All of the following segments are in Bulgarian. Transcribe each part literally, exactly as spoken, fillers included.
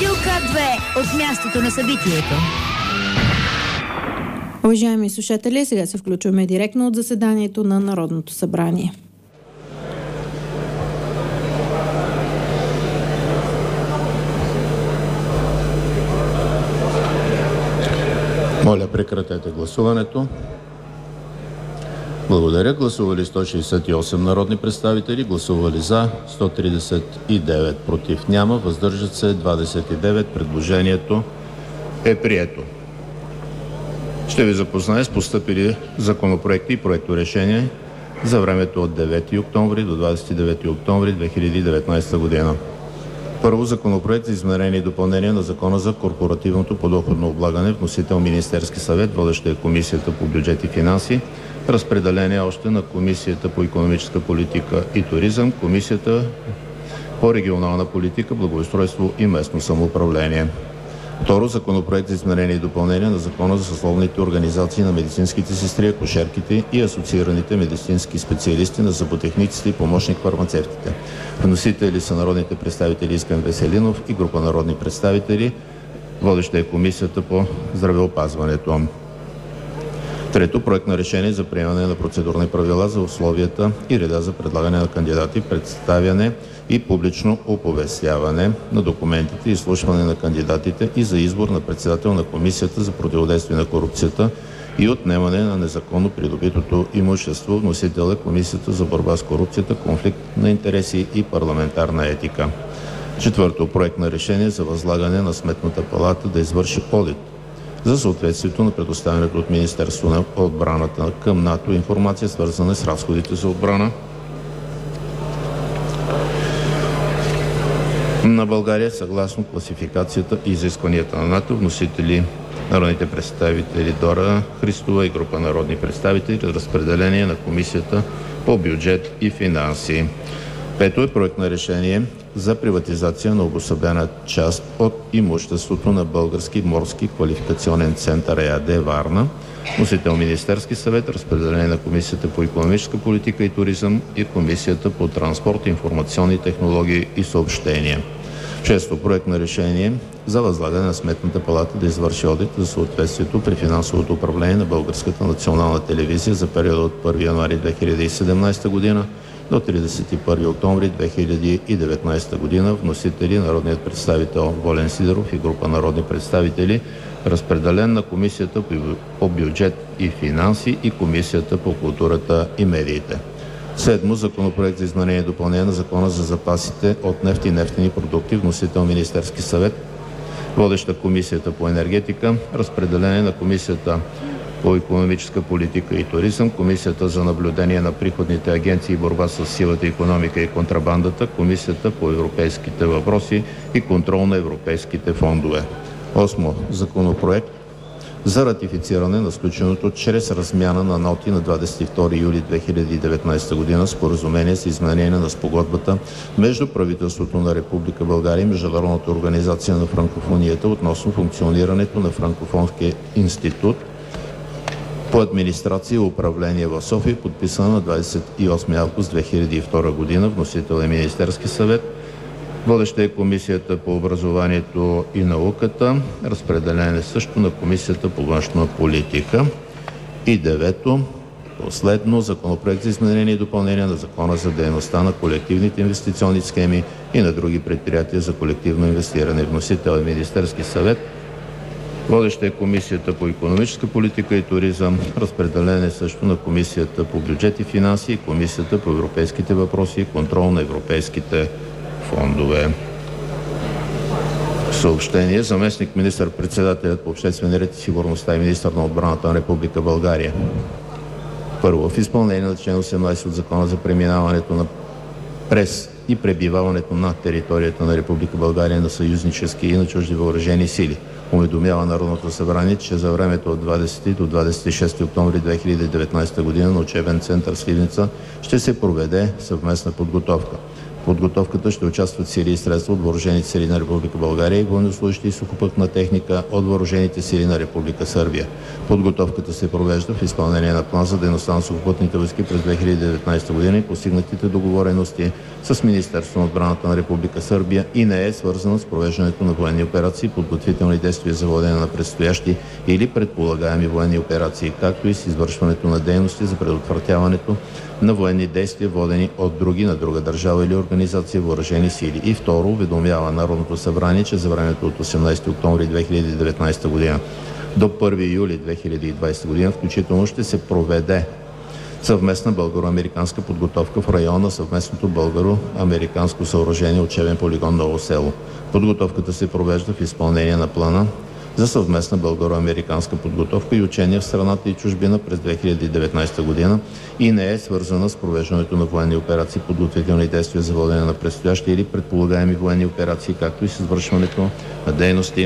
Билка две от мястото на събитието. Уважаеми слушатели, сега се включваме директно от заседанието на Народното събрание. Моля, прекратете гласуването. Благодаря. Гласували сто шестдесет и осем народни представители, гласували за сто тридесет и девет, против няма, въздържат се двадесет и девет. Предложението е прието. Ще ви запозная с постъпили законопроекти и проекторешения за времето от девети октомври до двадесет и девети октомври две хиляди и деветнадесета година. Първо, Законопроект за изменение и допълнение на Закона за корпоративното подоходно облагане. Вносител Министерски съвет. Водеща е Комисията по бюджет и финанси. Разпределение още на Комисията по икономическа политика и туризъм, Комисията по регионална политика, благоустройство и местно самоуправление. Второ, Законопроект за изменение и допълнение на Закона за съсловните организации на медицинските сестри, акушерките и асоциираните медицински специалисти, на зъботехниците и помощник-фармацевтите. Вносители са народните представители Искрен Веселинов и група народни представители. Водеща е Комисията по здравеопазването. Трето, проект на решение за приемане на процедурни правила за условията и реда за предлагане на кандидати, представяне и публично оповестяване на документите, изслушване на кандидатите и за избор на председател на Комисията за противодействие на корупцията и отнемане на незаконно придобитото имущество. Вносител е Комисията за борба с корупцията, конфликт на интереси и парламентарна етика. Четвърто, проект на решение за възлагане на Сметната палата да извърши одит за съответствието на предоставянето от Министерство на отбраната към НАТО информация, свързана с разходите за отбрана на България съгласно класификацията и изискванията на НАТО. Вносители народните представители Дора Христова и група народни представители. Разпределение на Комисията по бюджет и финанси. Пето е проект на решение за приватизация на обособена част от имуществото на Български морски квалификационен център ЕАД Варна. Вносител Министерски съвет. Разпределение на Комисията по икономическа политика и туризъм и Комисията по транспорт, информационни технологии и съобщения. Шесто, проект на решение за възлагане на Сметната палата да извърши одит за съответствието при финансовото управление на Българската национална телевизия за периода от първи януари две хиляди и седемнадесета година до тридесет и първи октомври две хиляди и деветнадесета година. Вносители народният представител Волен Сидеров и група народни представители. Разпределен на Комисията по бюджет и финанси и Комисията по културата и медиите. Седмо, Законопроект за изменение и допълнение на Закона за запасите от нефт и нефтени продукти. Вносител Министерски съвет. Водеща Комисията по енергетика. Разпределение на Комисията по икономическа политика и туризъм, Комисията за наблюдение на приходните агенции и борба с сивата икономика и контрабандата, Комисията по европейските въпроси и контрол на европейските фондове. Осмо, Законопроект за ратифициране на сключеното чрез размяна на ноти на двадесет и втори юли две хиляди и деветнадесета година споразумение за изменение на спогодбата между правителството на Република България и Международната организация на франкофонията относно функционирането на Франкофонския институт по администрация и управление в София, подписана на двадесет и осми август две хиляди и втора година. Вносител е Министерски съвет. Водеща е Комисията по образованието и науката. Разпределен е също на Комисията по външна политика. И девето, последно, Законопроект за изменение и допълнение на Закона за дейността на колективните инвестиционни схеми и на други предприятия за колективно инвестиране. Вносител е Министерски съвет. Водеща е Комисията по икономическа политика и туризъм. Разпределен е също на Комисията по бюджет и финанси и Комисията по европейските въпроси и контрол на европейските фондове. Съобщение. Заместник министър-председателят по обществен ред и сигурността и министър на отбраната на Република България. Първо, в изпълнение на член осемнадесет от Закона за преминаването на през и пребиваването на територията на Република България на съюзнически и на чужди въоръжени сили уведомява Народното събрание, че за времето от двадесети до двадесет и шести октомври две хиляди и деветнадесета година на учебен център Сливница ще се проведе съвместна подготовка. В подготовката ще участват сили и средства от въоръжените сили на Република България и военнослужащи и сухопътна техника от въоръжените сили на Република Сърбия. Подготовката се провежда в изпълнение на план за дейността на сухопътните войски през две хиляди и деветнадесета година и постигнатите договорености с Министерството на отбраната на Република Сърбия и не е свързана с провеждането на военни операции, подготвителни действия за водене на предстоящи или предполагаеми военни операции, както и с извършването на дейности за предотвратяването на военни действия, водени от други на друга държава или организация въоръжени сили. И второ, уведомява Народното събрание, че за времето от осемнадесети октомври две хиляди и деветнадесета година до първи юли две хиляди и двадесета година включително ще се проведе съвместна българо-американска подготовка в района на съвместното българо-американско съоръжение учебен полигон Ново село. Подготовката се провежда в изпълнение на плана за съвместна българо-американска подготовка и учения в страната и чужбина през две хиляди и деветнадесета година и не е свързана с провеждането на военни операции, подготвителни действия за водене на предстоящи или предполагаеми военни операции, както и с извършването на дейности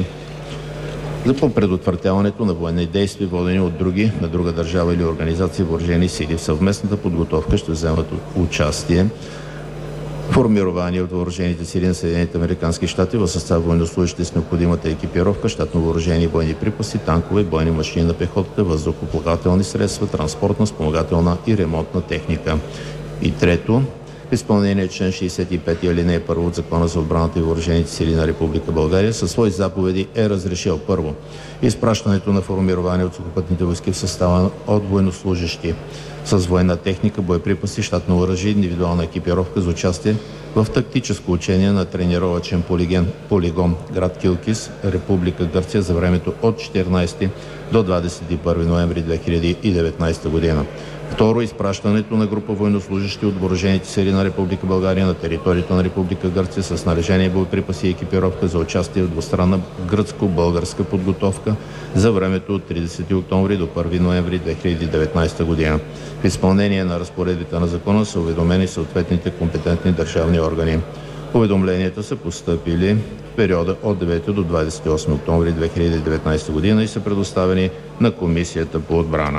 за предотвратяването на военни действия, водени от други на друга държава или организация въоръжени сили. В съвместната подготовка ще вземат участие формирование от въоръжените сили на Съединените американски щати в състав военнослужащи с необходимата екипировка, щатно въоръжени бойни припаси, танкове, бойни машини на пехотата, въздухоплавателни средства, транспортна, спомагателна и ремонтна техника. И трето, в изпълнение член шейсет и пет алинея първа от Закона за отбраната и въоръжените сили на Република България със свои заповеди е разрешил: първо, изпращането на формирование от сухопътните войски в състава от военнослужащи с военна техника, боеприпаси, щатно оръжие и индивидуална екипировка за участие в тактическо учение на тренировъчен полигон, полигон град Килкис, Република Гърция за времето от четиринадесети до двадесет и първи ноември две хиляди и деветнадесета година. Второ, изпращането на група военнослужащи от въоръжените сили на Република България на територията на Република Гърция с снаряжение, боеприпаси и екипировка за участие в двустранна гръцко-българска подготовка за времето от тридесети октомври до първи ноември две хиляди и деветнадесета година. В изпълнение на разпоредбите на закона са уведомени съответните компетентни държавни органи. Уведомленията са постъпили в периода от девети до двадесет и осми октомври две хиляди и деветнадесета година и са предоставени на Комисията по отбрана.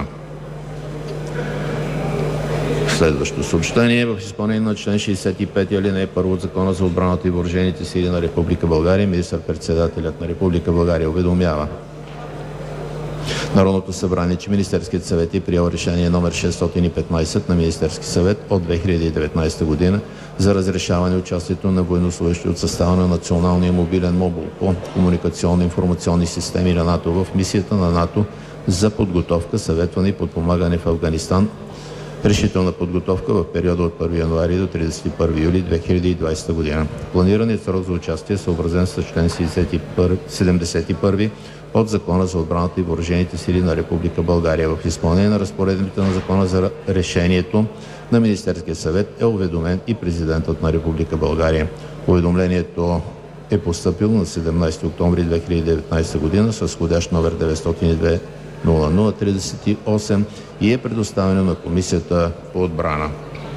Следващо съобщение: в изпълнение на член шейсет и пет алинея първа от Закона за отбраната и въоръжените сили на Република България, министър-председателят на Република България уведомява Народното събрание, че Министерският съвет е приел решение номер шестстотин и петнадесет на Министерски съвет от две хиляди и деветнадесета година за разрешаване участието на военнослужащи от състава на Националния мобилен модул по комуникационно-информационни системи на НАТО в мисията на НАТО за подготовка, съветване и подпомагане в Афганистан. Решителна подготовка в периода от първи януари до тридесет и първи юли две хиляди и двадесета година. Планираният срок за участие е съобразен с член седемдесет и първи от Закона за отбраната и въоръжените сили на Република България. В изпълнение на разпоредбите на Закона за решението на Министерския съвет е уведомен и президентът на Република България. Уведомлението е постъпило на седемнадесети октомври две хиляди и деветнадесета година с входящ номер деветстотин и две нула нула тридесет и осем и е предоставено на Комисията по отбрана.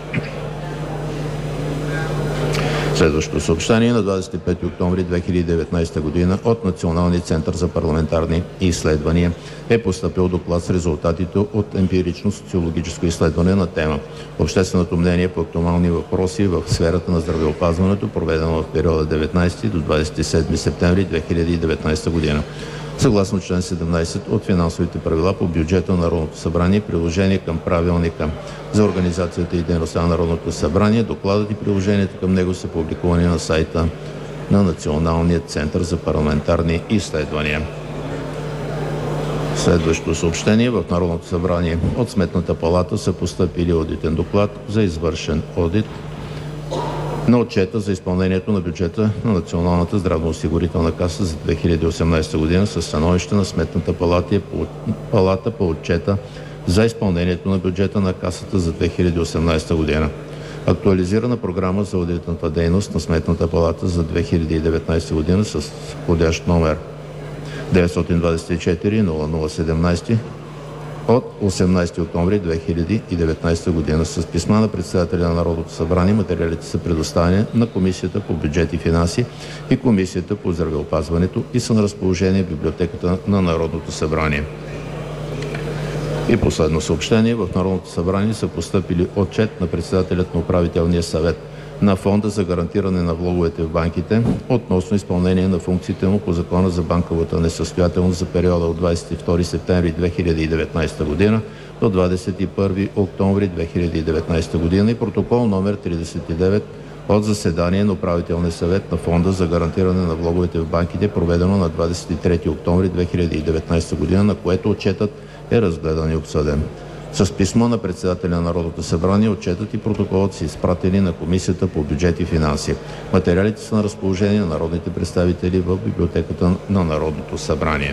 Следващото съобщение: на двадесет и пети октомври две хиляди и деветнадесета година от Националния център за парламентарни изследвания е постъпил доклад с резултатите от емпирично социологическо изследване на тема „Общественото мнение по актуални въпроси в сферата на здравеопазването“, проведено в периода деветнадесети до двадесет и седми септември две хиляди и деветнадесета година. Съгласно член седемнадесет от финансовите правила по бюджета на Народното събрание, приложение към правилника за организацията и дейността на Народното събрание, докладът и приложението към него са публикувани на сайта на Националния център за парламентарни изследвания. Следващото съобщение: в Народното събрание от Сметната палата са постъпили одитен доклад за извършен одит на отчета за изпълнението на бюджета на Националната здравноосигурителна каса за две хиляди и осемнадесета година със становище на Сметната палата по отчета за изпълнението на бюджета на Касата за две хиляди и осемнадесета година. Актуализирана програма за одитната дейност на Сметната палата за две хиляди и деветнадесета година с входящ номер деветстотин двадесет и четири нула нула седемнадесет от осемнадесети октомври две хиляди и деветнадесета година. С писма на председателя на Народното събрание материалите са предоставени на Комисията по бюджет и финанси и Комисията по здравеопазването и са на разположение в библиотеката на Народното събрание. И последно съобщение: в Народното събрание са постъпили отчет на председателят на Управителния съвет на Фонда за гарантиране на влоговете в банките относно изпълнение на функциите му по Закона за банковата несъстоятелност за периода от двадесет и втори септември две хиляди и деветнадесета година до двадесет и първи октомври две хиляди и деветнадесета година и протокол номер тридесет и девет от заседание на Управителния съвет на Фонда за гарантиране на влоговете в банките, проведено на двадесет и трети октомври две хиляди и деветнадесета година, на което отчетът е разгледан и обсъден. С писмо на председателя на Народното събрание отчетът и протоколът са изпратени на Комисията по бюджет и финанси. Материалите са на разположение на народните представители в библиотеката на Народното събрание.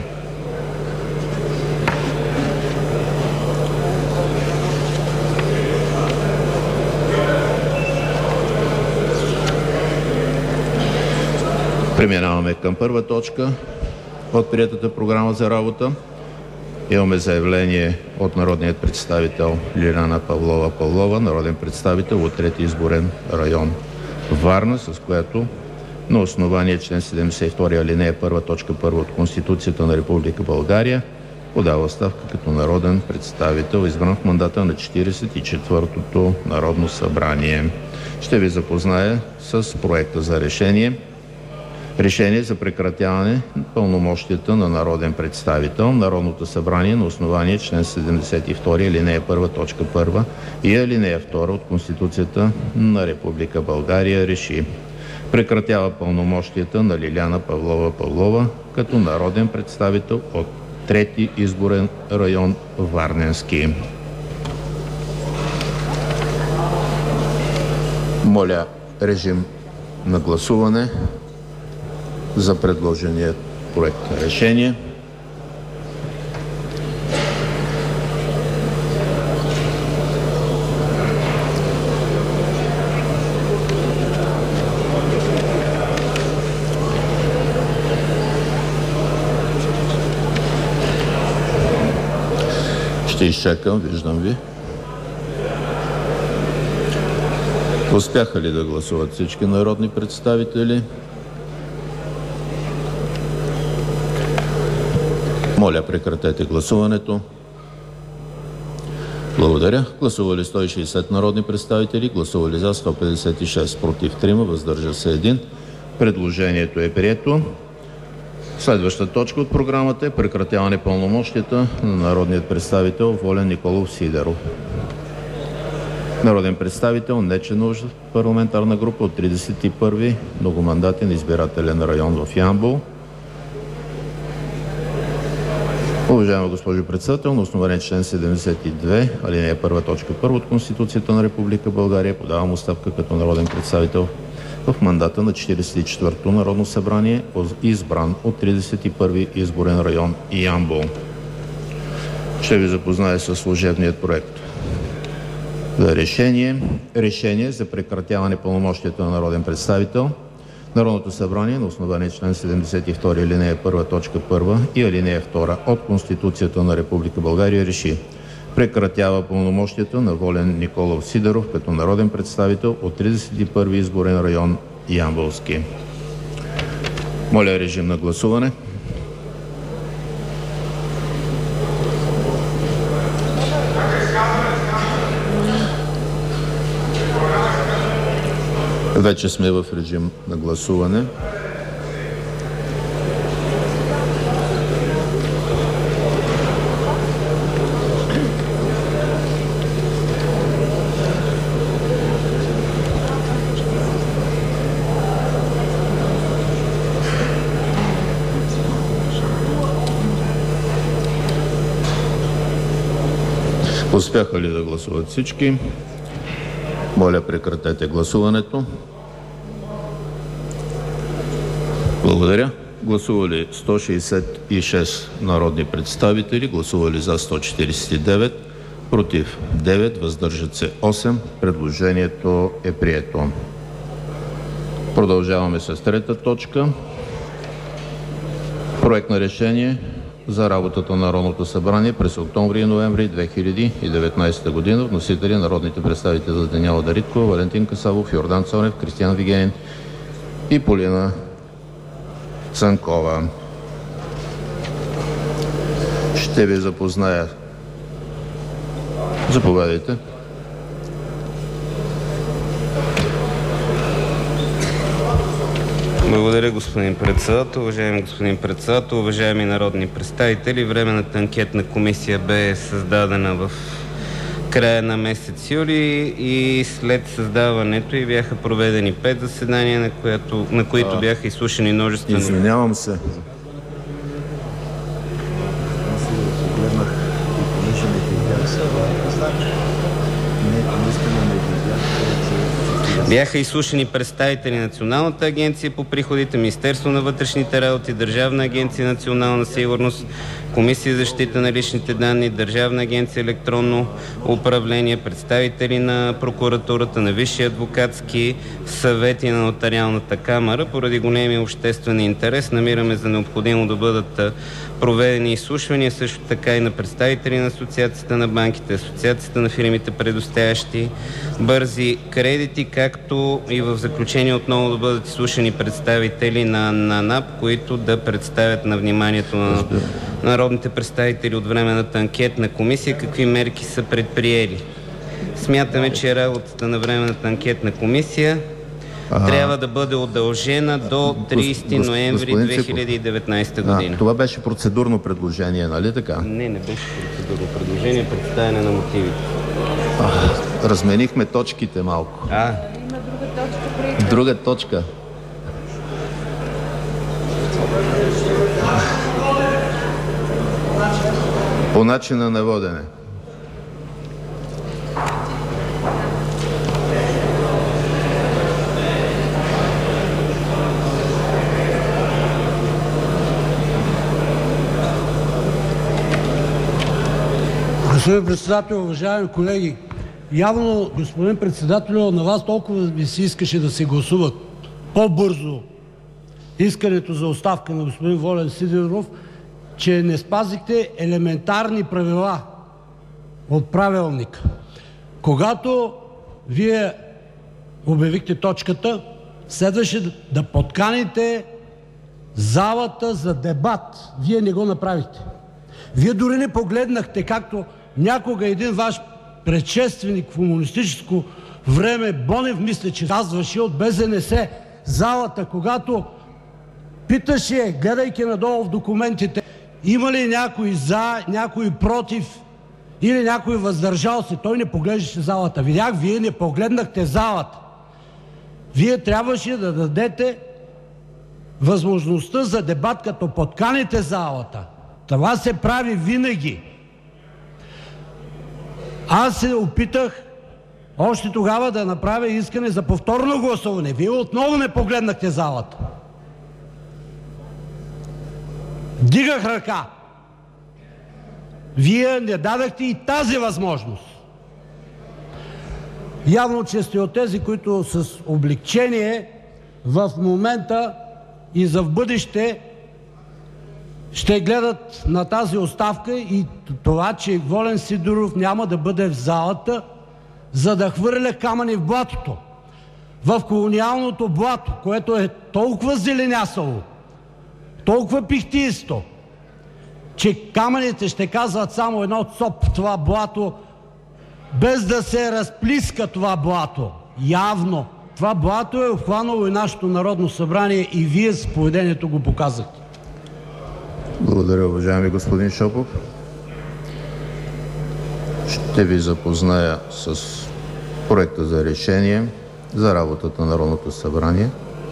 Преминаваме към първа точка от приетата програма за работа. Имаме заявление от народният представител Лиляна Павлова Павлова, народен представител от трети изборен район Варна, с което на основание член седемдесет и втори алинея първа точка първа от Конституцията на Република България подава оставка като народен представител, избран в мандата на четиридесет и четвъртото Народно събрание. Ще ви запозная с проекта за решение. Решение за прекратяване на пълномощията на народен представител. Народното събрание на основание член седемдесет и втори алинея първа точка първа и алинея втора от Конституцията на Република България реши: прекратява пълномощията на Лиляна Павлова Павлова като народен представител от трети изборен район Варненски. Моля, режим на гласуване за предложения проект на решение. Ще изчакам, виждам ви. Успяха ли да гласуват всички народни представители? Моля, прекратете гласуването. Благодаря. Гласували сто и шестдесет народни представители, гласували за сто петдесет и шест, против трима, въздържа се един. Предложението е прието. Следваща точка от програмата е прекратяване пълномощията на народният представител Волен Николов Сидеров. Народен представител, нечленуващ в парламентарна група от тридесет и първи многомандатен избирателен район в Ямбол. Уважаема госпожо председател, на основание член седемдесет и две, алинея първа точка първа от Конституцията на Република България подавам оставка като народен представител в мандата на четиридесет и четвъртото Народно събрание, избран от тридесет и първи изборен район Ямбол. Ще ви запозная с служебният проект за решение. Решение за прекратяване пълномощията на народен представител. Народното събрание на основание член седемдесет и втори алинея първа точка първа и алинея втора от Конституцията на Република България реши: прекратява пълномощията на Волен Николов Сидеров като народен представител от тридесет и първи изборен район Ямболски. Моля, режим на гласуване. Вече сме в режим на гласуване. Успяха ли да гласуват всички? Моля, прекратете гласуването. Благодаря. Гласували сто шестдесет и шест народни представители, гласували за сто четиридесет и девет, против девет, въздържат се осем. Предложението е прието. Продължаваме с трета точка. Проект на решение за работата на Народното събрание през октомври и ноември две хиляди и деветнадесета година. Вносители народните представители Даниела Дариткова, Валентин Касабов, Йордан Цонев, Кристиан Вигенин и Полина Цанкова. Ще ви запозная. Заповядайте. Благодаря, господин председател. Уважаеми господин председател, уважаеми народни представители, Временната анкетна комисия бе създадена в края на месец юли и след създаването й бяха проведени пет заседания, на, която, на които а, бяха изслушани множествено... Извинявам се. Бяха изслушани представители на Националната агенция по приходите, Министерство на вътрешните работи, Държавна агенция национална сигурност, Комисия за защита на личните данни, Държавна агенция електронно управление, представители на прокуратурата, на Висшия адвокатски съвет и на Нотариалната камара. Поради големия обществен интерес намираме за необходимо да бъдат проведени изслушвания, също така и на представители на Асоциацията на банките, Асоциацията на фирмите, предоставящи бързи кредити, както и в заключение отново да бъдат изслушани представители на, на НАП, които да представят на вниманието на народните представители от Временната анкетна комисия какви мерки са предприели. Смятаме, че работата на Временната анкетна комисия а, трябва да бъде удължена до тридесети ноември две хиляди и деветнадесета година. А, това беше процедурно предложение, нали така? Не, не беше процедурно предложение, представяне на мотивите. А, разменихме точките малко. А, друга точка. По начина на водене. Господин председател, уважаеми колеги, явно, господин председател, на вас толкова ви се искаше да се гласуват по-бързо искането за оставка на господин Волен Сидеров, че не спазихте елементарни правила от правилника. Когато вие обявихте точката, следваше да подканите залата за дебат. Вие не го направихте. Вие дори не погледнахте, както някога един ваш предшественик в комунистическо време, Бонев, мисля, че казваше от Б З Н С, залата, когато питаше, гледайки надолу в документите, има ли някой за, някой против или някой въздържал се, той не поглеждаше залата. Видях, вие не погледнахте залата. Вие трябваше да дадете възможността за дебат, като подканите залата. Това се прави винаги. Аз се опитах още тогава да направя искане за повторно гласуване. Вие отново не погледнахте залата. Дигах ръка. Вие не дадахте и тази възможност. Явно, че сте от тези, които с облегчение в момента и за в бъдеще ще гледат на тази оставка и това, че Волен Сидеров няма да бъде в залата, за да хвърля камъни в блатото. В колониалното блато, което е толкова зеленясало, толкова пихтисто, че камъните ще казват само едно цоп в това блато, без да се разплиска това блато. Явно. Това блато е обхванало и нашето Народно събрание и вие с поведението го показахте. Благодаря, уважаеми господин Шопов. Ще ви запозная с проекта за решение за работата на Народното събрание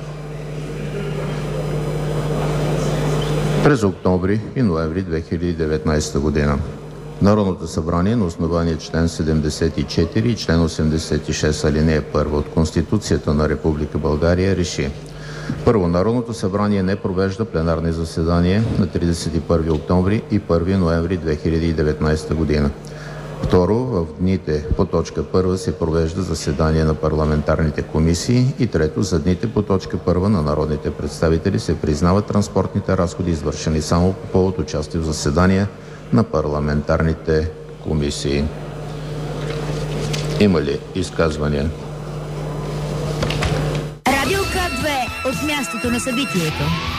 през октомври и ноември две хиляди и деветнадесета година. Народното събрание на основание член седемдесет и четири и член осемдесет и шест алинея първа от Конституцията на Република България реши: Първо, Народното събрание не провежда пленарни заседания на тридесет и първи октомври и първи ноември две хиляди и деветнадесета година. Второ, в дните по точка първа се провежда заседание на парламентарните комисии. И трето, за дните по точка първа на народните представители се признават транспортните разходи, извършени само по повод участие в заседания на парламентарните комисии. Има ли изказвания? Радио К две от мястото на събитието.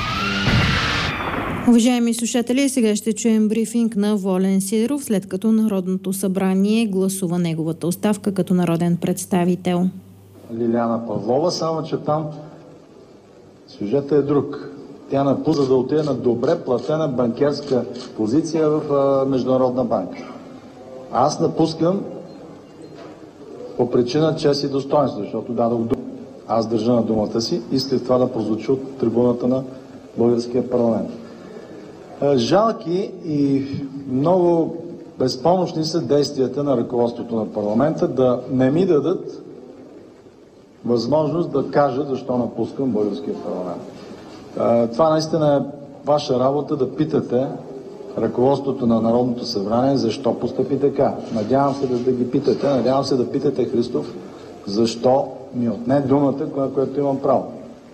Уважаеми слушатели, сега ще чуем брифинг на Волен Сидеров, след като Народното събрание гласува неговата оставка като народен представител. Лиляна Павлова, само че там Сюжетът е друг. Тя напусна да отиде на добре платена банкерска позиция в а, Международна банка. Аз напускам по причина чест и достоинство, защото дадох дума. Аз държа на думата си, исках това да прозвучи от трибуната на българския парламент. Жалки и много безпомощни са действията на ръководството на парламента да не ми дадат възможност да кажа защо напускам българския парламент. Това наистина е ваша работа да питате ръководството на Народното събрание защо постъпи така. Надявам се да, да ги питате, надявам се да питате Христов защо ми отне думата, на която имам право.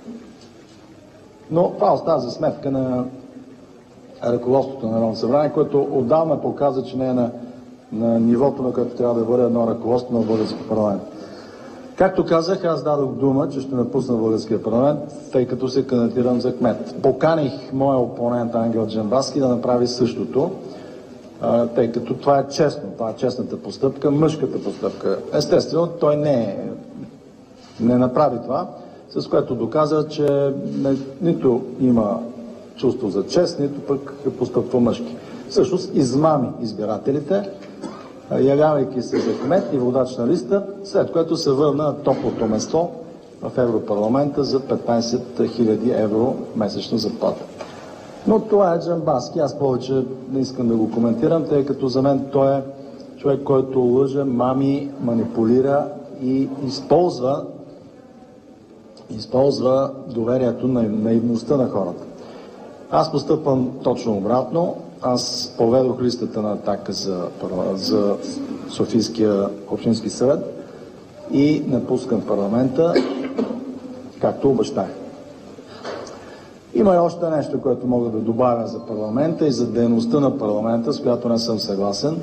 Но това остава за сметка на ръководството на Народното събрание, което отдавна показва, че не е на, на нивото, на което трябва да бъде едно ръководство на българския парламент. Както казах, аз дадох дума, че ще напусна българския парламент, тъй като се кандидатирам за кмет. Поканих моя опонент Ангел Джамбазки да направи същото, тъй като това е честно, това е честната постъпка, мъжката постъпка. Естествено, той не, е, не направи това, с което доказа, че не, нито има чувство за чест, нито пък постъпва мъжки. Всъщност измами избирателите, явявайки се за кмет и водач на листа, след което се върна на топлото место в Европарламента за петнайсет хиляди евро месечна заплата. Но това е Джамбазки, аз повече не искам да го коментирам, тъй като за мен той е човек, който лъже, мами, манипулира и използва, използва доверието на наивността на хората. Аз постъпвам точно обратно. Аз поведох листата на Атака за, за Софийския общински съвет и напускам парламента, както обещах. Има и още нещо, което мога да добавя за парламента и за дейността на парламента, с която не съм съгласен.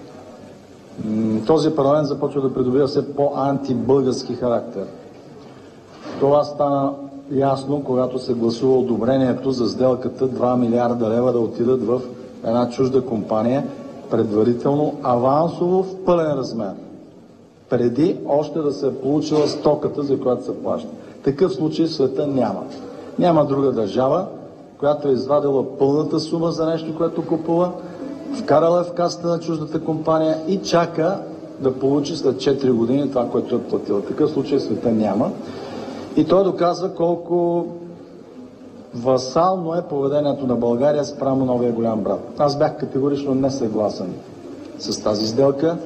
Този парламент започва да придобива все по-антибългарски характер. Това стана ясно, когато се гласува одобрението за сделката два милиарда лева да отидат в една чужда компания, предварително, авансово в пълен размер. Преди още да се е получила стоката, за която се плаща. Такъв случай в света няма. Няма друга държава, която е извадила пълната сума за нещо, което купува, вкарала е в касата на чуждата компания и чака да получи след четири години това, което е платила. Такъв случай в света няма. И той доказва колко васално е поведението на България спрямо новия голям брат. Аз бях категорично несъгласен с тази сделка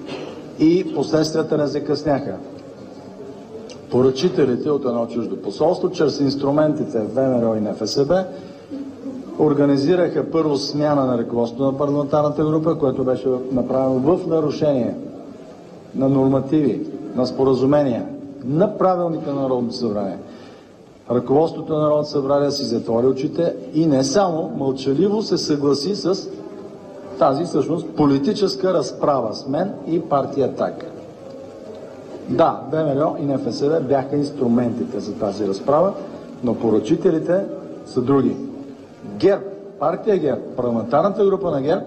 и последствията не закъсняха. Поръчителите от едно чуждо посолство, чрез инструментите ВМРО и НФСБ, организираха първо смяна на ръководството на парламентарната група, което беше направено в нарушение на нормативи, на споразумения, на правилника на Народното събрание. Ръководството на Народното събрание си затвори очите и не само мълчаливо се съгласи с тази всъщност политическа разправа с мен и партия Атака. Да, ВМРО и НФСБ бяха инструментите за тази разправа, но поръчителите са други. ГЕРБ, партия ГЕРБ, парламентарната група на ГЕРБ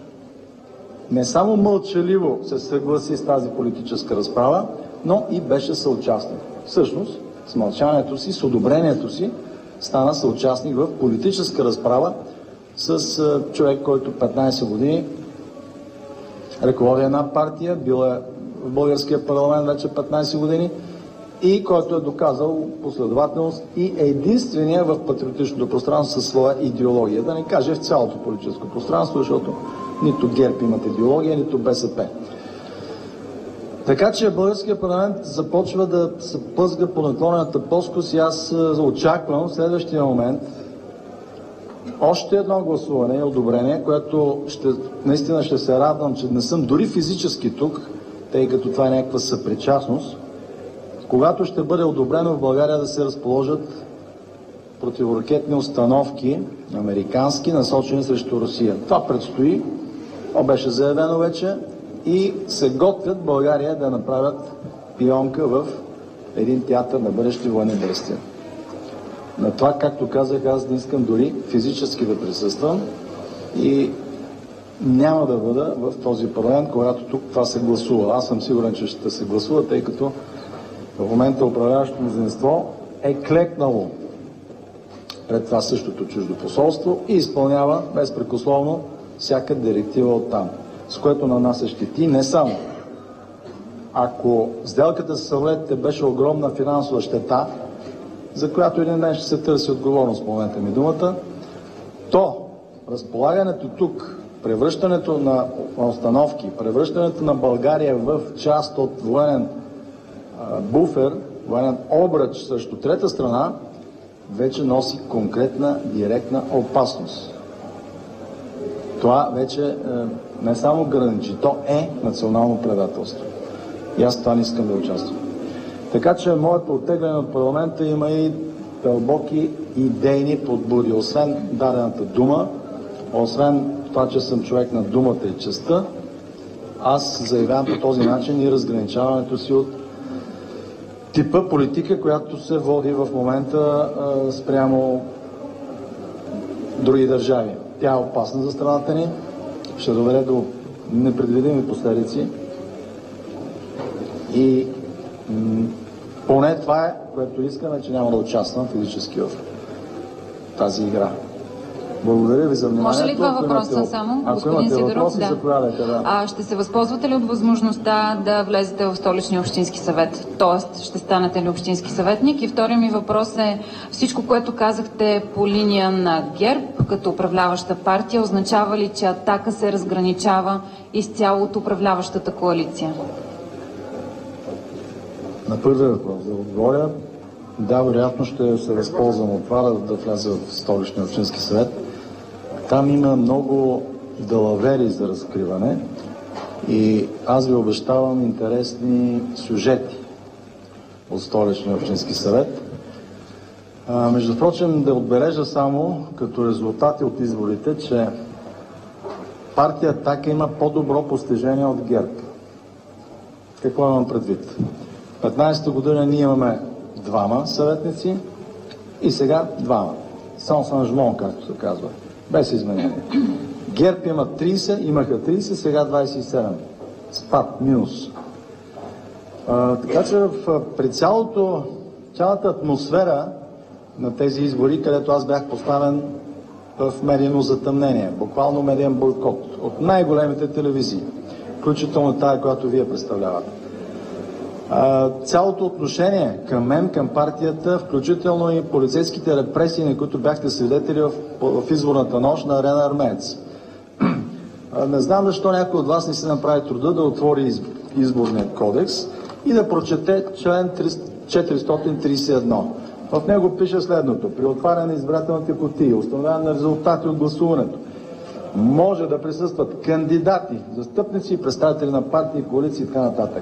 не само мълчаливо се съгласи с тази политическа разправа, но и беше съучастник. Всъщност, с мълчанието си, с одобрението си, стана съучастник в политическа разправа с човек, който петнайсет години ръководи една партия, бил е в българския парламент вече петнайсет години и който е доказал последователност и е единствения в патриотичното пространство със своя идеология. Да не каже в цялото политическо пространство, защото нито ГЕРБ имат идеология, нито БСП. Така че българския парламент започва да се плъзга по наклонената плоскост и аз очаквам в следващия момент още едно гласуване и одобрение, което ще, наистина ще се радвам, че не съм дори физически тук, тъй като това е някаква съпричастност, когато ще бъде одобрено в България да се разположат противоракетни установки, американски, насочени срещу Русия. Това предстои, това беше заявено вече и се готвят България да направят пионка в един театър на бъдещи военни действия. На това, както казах, аз не искам дори физически да присъствам и няма да бъда в този парламент, когато тук това се гласува. Аз съм сигурен, че ще се гласува, тъй като в момента управляващото мнозинство е клекнало пред това същото чуждо посолство и изпълнява безпрекословно всяка директива оттам, с което нанася щети не само. Ако сделката с самолетите беше огромна финансова щета, за която един ден ще се търси отговорност, в момента ми думата, то разполагането тук, превръщането на установки, превръщането на България в част от военен а, буфер, военен обръч срещу трета страна, вече носи конкретна, директна опасност. Това вече е, не само граничи, то е национално предателство. И аз това не искам да участвам. Така че моето оттегляне от парламента има и дълбоки идейни подбуди. Освен дадената дума, освен това, че съм човек на думата и честта, аз заявявам по този начин и разграничаването си от типа политика, която се води в момента а, спрямо други държави. Тя е опасна за страната ни, ще доведе до непредвидими последици и м- поне това е, което искаме, че няма да участвам физически в тази игра. Благодаря ви за вниманието. Може ли два въпроса имате, само, ако господин Сидоров? Въпроси, да. да. А, ще се възползвате ли от възможността да влезете в столичния общински съвет? Тоест, ще станете ли общински съветник? И втория ми въпрос е, всичко, което казахте по линия на ГЕРБ, като управляваща партия, означава ли, че „Атака“ се разграничава изцяло от управляващата коалиция? На първия въпрос да отговоря. Да, вероятно ще се възползвам от това да, да вляза в столичния общински съвет. Там има много далавери за разкриване и аз ви обещавам интересни сюжети от столичния общински съвет. А, между прочим, да отбележа само като резултати от изборите, че партия „Атака“ има по-добро постижение от ГЕРБ. Какво имам предвид? В петнадесета година ние имаме двама съветници и сега двама. Sans changement, както се казва. Без изменение. ГЕРБ има тридесет, имаха тридесет, сега двадесет и седем. Спад, минус. А, така че в, при цялото, цялата атмосфера на тези избори, където аз бях поставен в медийно затъмнение, буквално медиен бойкот от най-големите телевизии, включително тая, която вие представлявате. А, цялото отношение към мен, към партията, включително и полицейските репресии, на които бяхте свидетели в, в изборната нощ на Арена Армеец. А, не знам защо някой от вас не си направи труда да отвори из, изборния кодекс и да прочете член четиристотин тридесет и едно. В него пише следното: при отваряне на избирателните кутии, установяване на резултати от гласуването, може да присъстват кандидати, застъпници и представители на партии, коалиции и така нататък.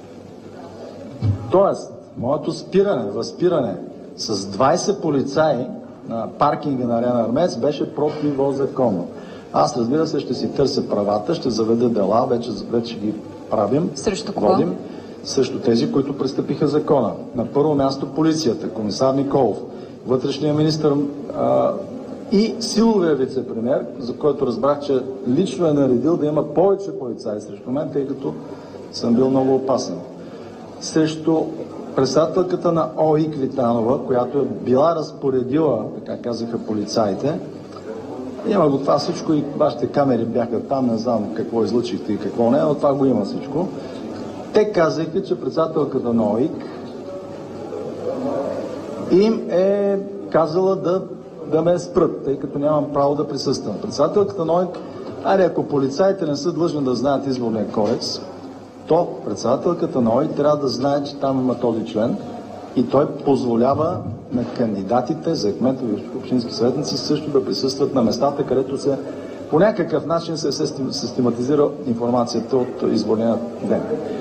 Тоест, моето спиране, възпиране с двадесет полицаи на паркинга на Арена Армеец беше противозаконно. Аз, разбира се, ще си търся правата, ще заведа дела, вече, вече ги правим. Срещу кого? Водим срещу тези, които престъпиха закона. На първо място полицията, комисар Николов, вътрешния министър а, и силовия вице-премиер, за който разбрах, че лично е наредил да има повече полицаи срещу мен, тъй като съм бил много опасен. Срещу председателката на ОИК Витанова, която е била разпоредила, така казаха полицаите. Има го това всичко и вашите камери бяха там, не знам какво излъчихте и какво не, но това го има всичко. Те казаха, че председателката на ОИК им е казала да, да ме спрат, тъй като нямам право да присъствам. Председателката на ОИК, аре, ако полицаите не са длъжни да знаят изборния кодекс, то председателката на ОИК трябва да знае, че там има този член и той позволява на кандидатите за кметови и общински съветници също да присъстват на местата, където се по някакъв начин се систематизира информацията от изборния ден.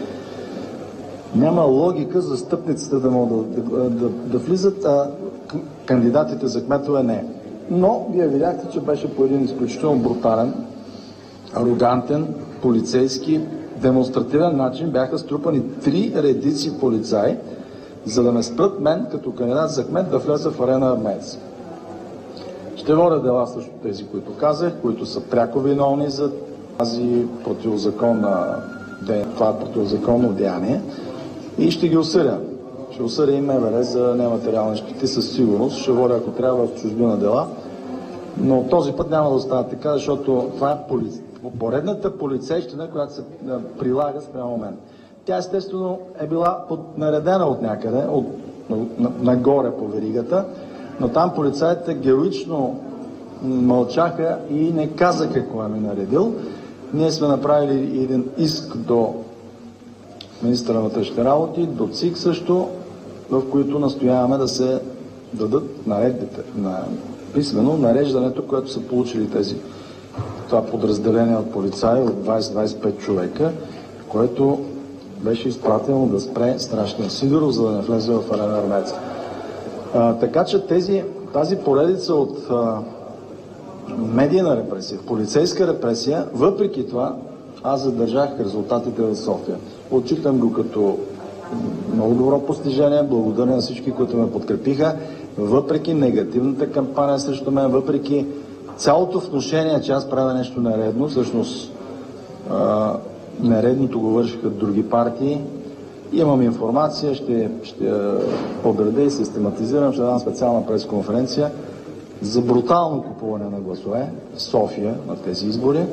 Няма логика за стъпниците да могат да, да, да, да влизат, а кандидатите за кметове не. Но вие видяхте, че беше по един изключително брутален, арогантен, полицейски, демонстративен начин бяха струпани три редици полицаи, за да ме спрат мен като кандидат за кмет да вляза в Арена Армеец. Ще водя дела също тези, които казах, които са пряко виновни за тази противозаконна, това противозаконно деяние и ще ги осъдя. Ще осъдя и МВР за нематериални щети със сигурност. Ще водя, ако трябва, в чужбина дела. Но този път няма да остане така, защото това е поли... поредната полицейщина, която се прилага спрямо мен. Тя естествено е била наредена от някъде, от, нагоре по веригата, но там полицаите героично мълчаха и не казаха кой ми наредил. Ние сме направили един иск до министъра на вътрешните работи, до ЦИК също, в които настояваме да се дадат наредбите, на писмено нареждането, което са получили тези това подразделение от полицаи от двайсет до двайсет и пет човека, което беше изпратено да спре страшния Сидоров, за да не влезе в Арена Армеец. А, така че тези, тази поредица от а, медийна репресия, полицейска репресия, въпреки това аз задържах резултатите в София. Отчитам го като много добро постижение, благодаря на всички, които ме подкрепиха, въпреки негативната кампания срещу мен, въпреки цялото внушение, че аз правя нещо нередно, всъщност а, нередното го вършиха други партии. Имам информация, ще, ще подреда и систематизирам, ще дам специална пресконференция за брутално купуване на гласове в София на тези избори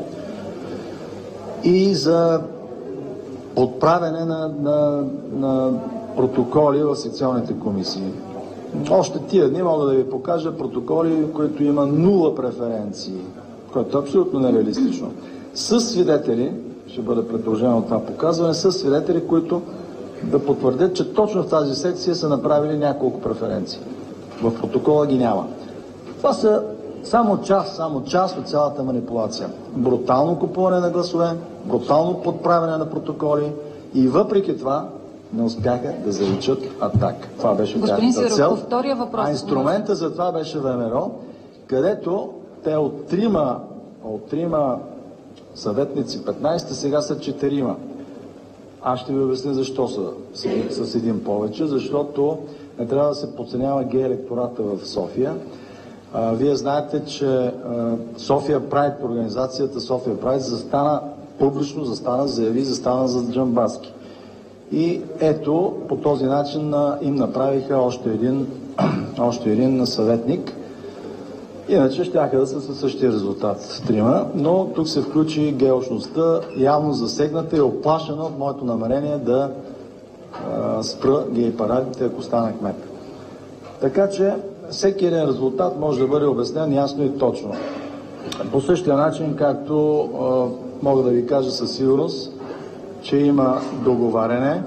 и за отправяне на, на, на протоколи в секционните комисии. Още тия дни мога да ви покажа протоколи, които има нула преференции, което е абсолютно нереалистично. С свидетели, ще бъде предложено това показване, с свидетели, които да потвърдят, че точно в тази секция са направили няколко преференции. В протокола ги няма. Това са само част, само част от цялата манипулация. Брутално купуване на гласове, брутално подправяне на протоколи и въпреки това не успяха да заличат атака. Това беше тяхната цел. Втория въпрос. А инструмента за това беше ВМРО, където те от трима, от трима съветници петнайсет, сега са четирима. Аз ще ви обясня защо са с, с един повече, защото не трябва да се подценява гей електората в София. А, вие знаете, че а, София Прайд, организацията София Прайд застана публично, застана, заяви, застана за Джамбазки. И ето, по този начин а, им направиха още един, още един съветник. Иначе щяха да са със същия резултат трима, но тук се включи геошността, явно засегната и оплашена от моето намерение да а, спра гей парадите, ако стана кмет. Така че всеки един резултат може да бъде обяснен ясно и точно. По същия начин, както а, мога да ви кажа със сигурност, че има договаряне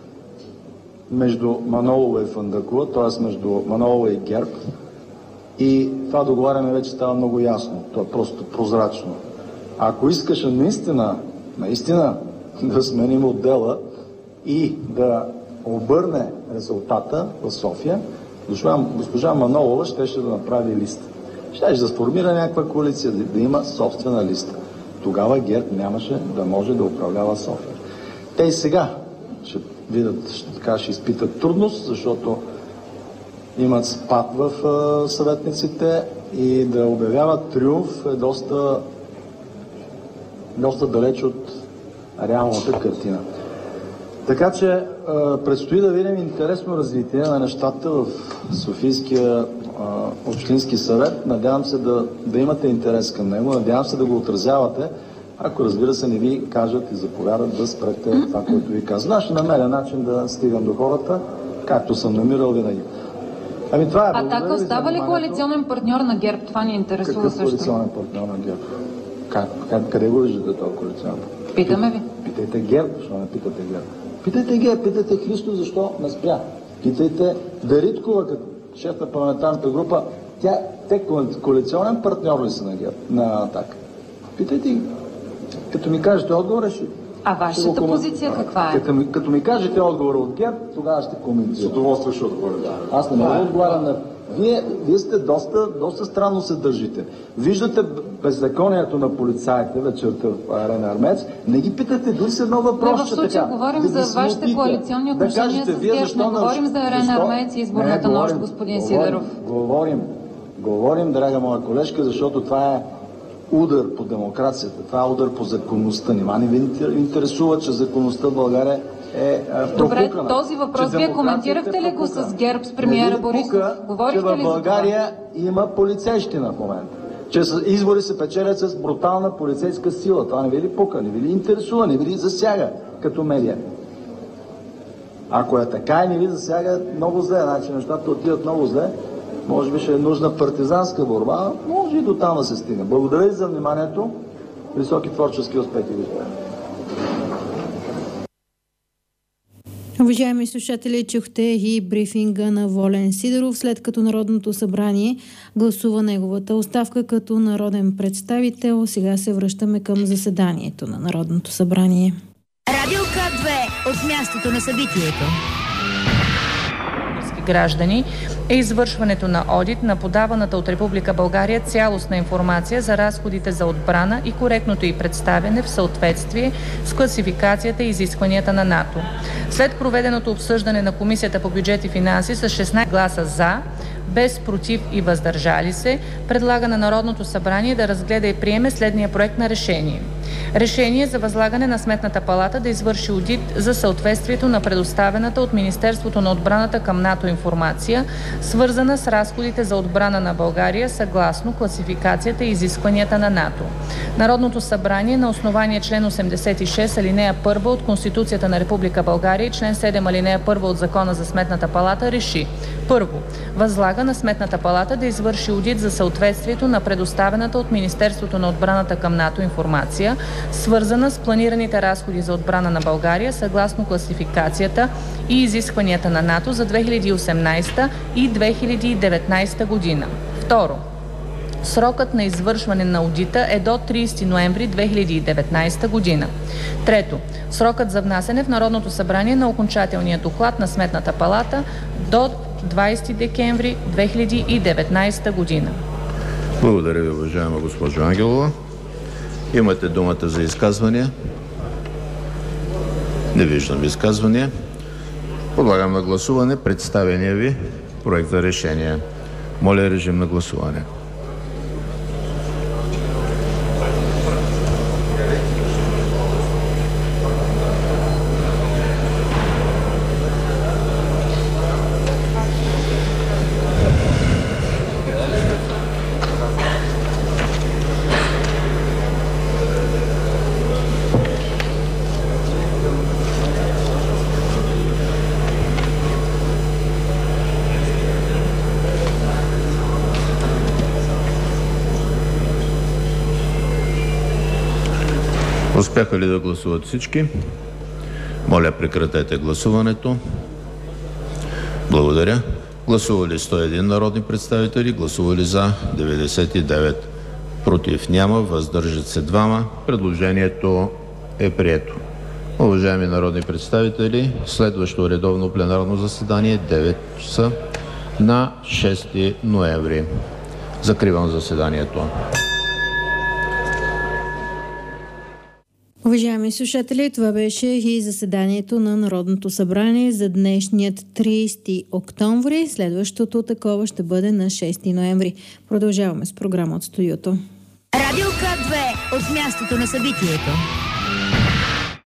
между Манолова и Фандъкова, т.е. между Манолова и ГЕРБ. И това договаряне вече става много ясно. То е просто прозрачно. Ако искаше наистина, наистина да сменим отдела и да обърне резултата в София, госпожа Манолова щеше да направи листа. Щеше да сформира някаква коалиция, да, да има собствена листа. Тогава ГЕРБ нямаше да може да управлява София. Те и сега ще видят, ще, така, ще изпитат трудност, защото имат спад в а, съветниците и да обявяват триумф е доста, доста далеч от реалната картина. Така че а, предстои да видим интересно развитие на нещата в Софийския а, общински съвет. Надявам се да, да имате интерес към него, надявам се да го отразявате, ако разбира се не ви кажат и заповядат да спрете това, което ви казват. Аз ще намеря начин да стигам до хората, както съм намирал винаги. Ами това е. Атака остава ли коалиционен партньор на ГЕРБ? Това ни интересува Какъв също. коалиционен партньор на ГЕРБ? Как, как, къде го виждате този коалиционен партньор? Питаме ви. Питайте ГЕРБ, защо не питате ГЕРБ? Питайте ГЕРБ, питайте Христо, защо не спря? Питайте Дариткова, като шеф на парламентарната група. Тя, те коалиционен партньор ли са на ГЕРБ, на Атака? Питайте ги. Като ми кажете отговора, ще... А вашата позиция каква е? Като ми, като ми кажете отговора от ГЕРБ, тогава ще коментирам. С удоволствие ще отговоря. Аз не мога да отговарям на... Вие, вие сте доста, доста странно се държите. Виждате беззаконието на полицаите вечерта в Арена Армеец, не ги питате дори с едно въпрос, в случая говорим да за вашите коалиционни отношения да с ГЕРБ, не говорим за Арена Армеец и изборната не, нощ, господин говорим, Сидеров. Говорим, говорим, драга моя колежка, защото това е удар по демокрацията, това е удар по законността. Нима не ви интересува, че законността в България е пропукана. Добре, този въпрос вие коментирахте ли го с ГЕРБ, с премиера Борисов? Говорихте че ли в България има полицейщина в момента? Че избори се печелят с брутална полицейска сила. Това не ви ли пука, не ви ли интересува, не ви ли засяга като медия? Ако е така и не ви засяга, много зле, значи нещата отиват много зле. Може би ще е нужна партизанска борба, може и до там да се стигне. Благодаря ви за вниманието. Високи творчески успехи ви желая. Уважаеми слушатели, чухте и брифинга на Волен Сидеров, след като Народното събрание гласува неговата оставка като народен представител. Сега се връщаме към заседанието на Народното събрание. Радио К две от мястото на събитието. Граждани е извършването на одит на подаваната от Република България цялостна информация за разходите за отбрана и коректното й представяне в съответствие с класификацията и изискванията на НАТО. След проведеното обсъждане на Комисията по бюджет и финанси с шестнадесет гласа за, без против и въздържали се, предлага на Народното събрание да разгледа и приеме следния проект на решение. Решение за възлагане на Сметната палата да извърши одит за съответствието на предоставената от Министерството на отбраната към НАТО информация, свързана с разходите за отбрана на България съгласно класификацията и изискванията на НАТО. Народното събрание на основание член осемдесет и шест алинея първа от Конституцията на Република България и член седем алинея първа от Закона за Сметната палата реши: Първо, възлага на Сметната палата да извърши одит за съответствието на предоставената от Министерството на отбраната към НАТО информация, свързана с планираните разходи за отбрана на България съгласно класификацията и изискванията на НАТО за две хиляди и осемнадесета и две хиляди и деветнадесета година. Второ, срокът на извършване на одита е до тридесети ноември две хиляди и деветнадесета година. Трето, срокът за внасяне в Народното събрание на окончателния доклад на Сметната палата до двадесети декември две хиляди и деветнадесета година. Благодаря ви, уважаема госпожо Ангелова. Имате думата за изказвания. Не виждам изказвания. Подлагам на гласуване представения ви проект за решение. Моля, режим на гласуване. Успяха ли да гласуват всички? Моля, прекратете гласуването. Благодаря. Гласували сто и един народни представители, гласували за деветдесет и девет, против няма, въздържат се двама. Предложението е прието. Уважаеми народни представители, следващо редовно пленарно заседание девет часа на шести ноември. Закривам заседанието. Уважаеми слушатели, това беше и заседанието на Народното събрание за днешният тридесети октомври. Следващото такова ще бъде на шести ноември. Продължаваме с програма от студиото. Радио К две от мястото на събитието.